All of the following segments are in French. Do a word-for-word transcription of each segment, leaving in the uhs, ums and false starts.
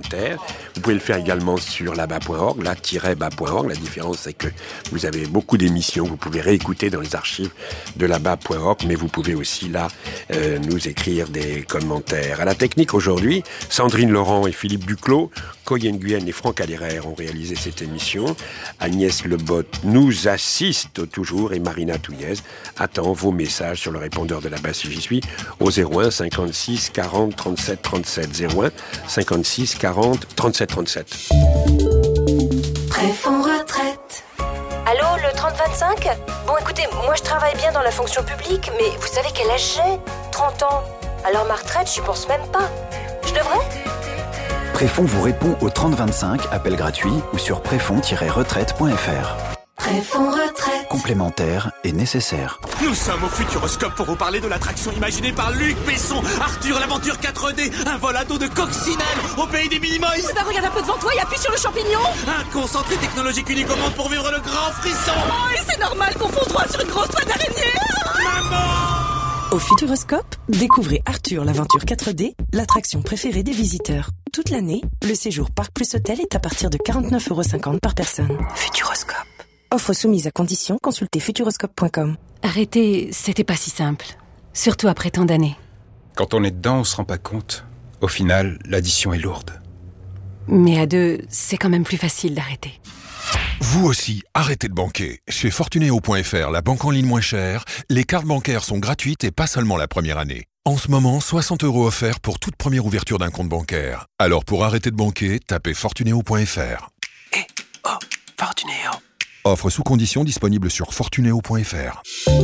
commentaires. Vous pouvez le faire également sur là-bas point org, là tiret bas point org. La différence, c'est que vous avez beaucoup d'émissions. Vous pouvez réécouter dans les archives de là-bas point org, mais vous pouvez aussi, là, euh, nous écrire des commentaires. À la technique, aujourd'hui, Sandrine Laurent et Philippe Duclos, Coyen Nguyen et Franck Aléraire ont réalisé cette émission. Agnès Lebotte nous assiste toujours et Marina Touillez attend vos messages sur le répondeur de là-bas si j'y suis au zéro un cinquante-six quarante trente-sept trente-sept zéro un cinquante-six quarante trente-sept trente-sept. Préfonds retraite. Allô, le trente vingt-cinq ? Bon, écoutez, moi je travaille bien dans la fonction publique, mais vous savez quel âge j'ai ? trente ans. Alors ma retraite, j'y pense même pas. Je devrais ? Préfonds vous répond au trente vingt-cinq, appel gratuit ou sur préfonds tiret retraite point f r. Préfonds retraite. Complémentaire et nécessaire. Nous sommes au Futuroscope pour vous parler de l'attraction imaginée par Luc Besson, Arthur l'aventure quatre D, un vol à dos de coccinelle au pays des Minimoys. Eh ben regarde un peu devant toi et appuie sur le champignon. Un concentré technologique unique au monde pour vivre le grand frisson. Oh, et c'est normal qu'on fonce droit sur une grosse toile d'araignée. Maman! Au Futuroscope, découvrez Arthur l'aventure quatre D, l'attraction préférée des visiteurs. Toute l'année, le séjour Parc Plus Hôtel est à partir de quarante-neuf euros cinquante par personne. Futuroscope. Offre soumise à conditions, consultez futuroscope point com. Arrêter, c'était pas si simple. Surtout après tant d'années. Quand on est dedans, on se rend pas compte. Au final, l'addition est lourde. Mais à deux, c'est quand même plus facile d'arrêter. Vous aussi, arrêtez de banquer. Chez Fortuneo point f r, la banque en ligne moins chère, les cartes bancaires sont gratuites et pas seulement la première année. En ce moment, soixante euros offerts pour toute première ouverture d'un compte bancaire. Alors pour arrêter de banquer, tapez Fortuneo point f r. Eh, oh, Fortuneo. Offre sous conditions disponible sur Fortuneo point f r.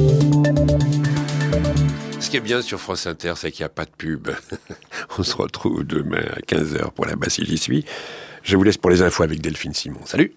Ce qui est bien sur France Inter, c'est qu'il n'y a pas de pub. On se retrouve demain à quinze heures pour la Bah si j'y suis. Je vous laisse pour les infos avec Delphine Simon. Salut!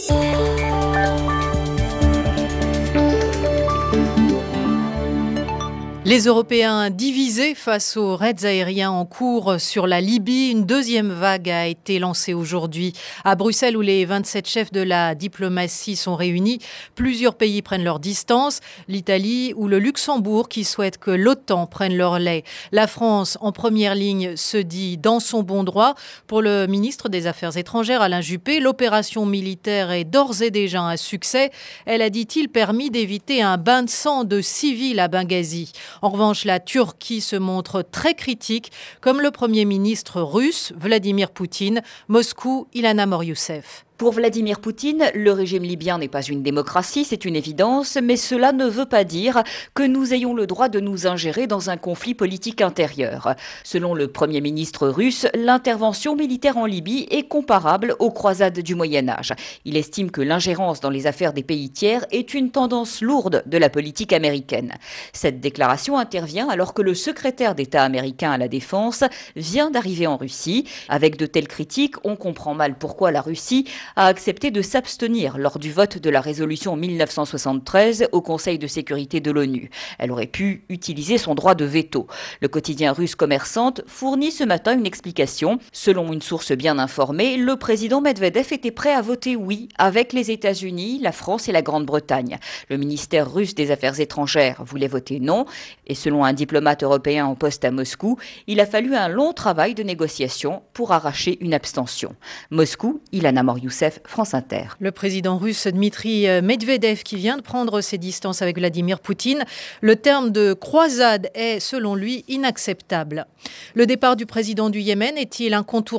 Les Européens divisés face aux raids aériens en cours sur la Libye. Une deuxième vague a été lancée aujourd'hui à Bruxelles où les vingt-sept chefs de la diplomatie sont réunis. Plusieurs pays prennent leur distance. L'Italie ou le Luxembourg qui souhaitent que l'OTAN prenne leur lait. La France, en première ligne, se dit dans son bon droit. Pour le ministre des Affaires étrangères, Alain Juppé, l'opération militaire est d'ores et déjà un succès. Elle a, dit-il, permis d'éviter un bain de sang de civils à Benghazi. En revanche, la Turquie se montre très critique, comme le Premier ministre russe, Vladimir Poutine. Moscou, Ilhana Mor-Youssef. Pour Vladimir Poutine, le régime libyen n'est pas une démocratie, c'est une évidence, mais cela ne veut pas dire que nous ayons le droit de nous ingérer dans un conflit politique intérieur. Selon le Premier ministre russe, l'intervention militaire en Libye est comparable aux croisades du Moyen-Âge. Il estime que l'ingérence dans les affaires des pays tiers est une tendance lourde de la politique américaine. Cette déclaration intervient alors que le secrétaire d'État américain à la Défense vient d'arriver en Russie. Avec de telles critiques, on comprend mal pourquoi la Russie a accepté de s'abstenir lors du vote de la résolution mille neuf cent soixante-treize au Conseil de sécurité de l'ONU. Elle aurait pu utiliser son droit de veto. Le quotidien russe Commerçante fournit ce matin une explication. Selon une source bien informée, le président Medvedev était prêt à voter oui avec les États-Unis, la France et la Grande-Bretagne. Le ministère russe des Affaires étrangères voulait voter non. Et selon un diplomate européen en poste à Moscou, il a fallu un long travail de négociation pour arracher une abstention. Moscou, Ilhana Mor-Youssef, France Inter. Le président russe Dmitri Medvedev qui vient de prendre ses distances avec Vladimir Poutine. Le terme de croisade est, selon lui, inacceptable. Le départ du président du Yémen est-il incontournable ?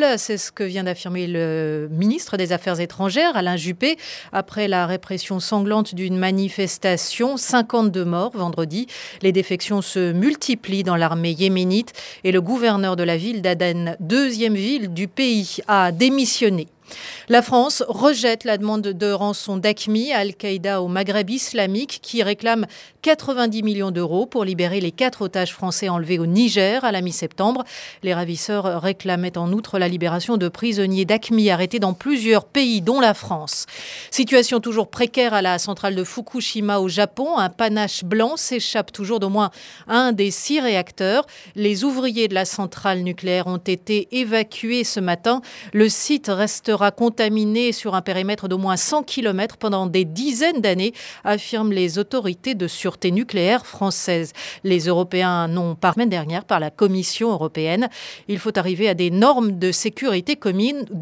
C'est ce que vient d'affirmer le ministre des Affaires étrangères, Alain Juppé, après la répression sanglante d'une manifestation. cinquante-deux morts vendredi. Les défections se multiplient dans l'armée yéménite et le gouverneur de la ville d'Aden, deuxième ville du pays, a démissionné. La France rejette la demande de rançon d'A Q M I, Al-Qaïda au Maghreb islamique, qui réclame quatre-vingt-dix millions d'euros pour libérer les quatre otages français enlevés au Niger à la mi-septembre. Les ravisseurs réclamaient en outre la libération de prisonniers d'A Q M I arrêtés dans plusieurs pays, dont la France. Situation toujours précaire à la centrale de Fukushima au Japon. Un panache blanc s'échappe toujours d'au moins un des six réacteurs. Les ouvriers de la centrale nucléaire ont été évacués ce matin. Le site restera restera contaminé sur un périmètre d'au moins cent kilomètres pendant des dizaines d'années, affirment les autorités de sûreté nucléaire françaises. Les Européens n'ont pas la semaine dernière par la Commission européenne. Il faut arriver à des normes de sécurité communes,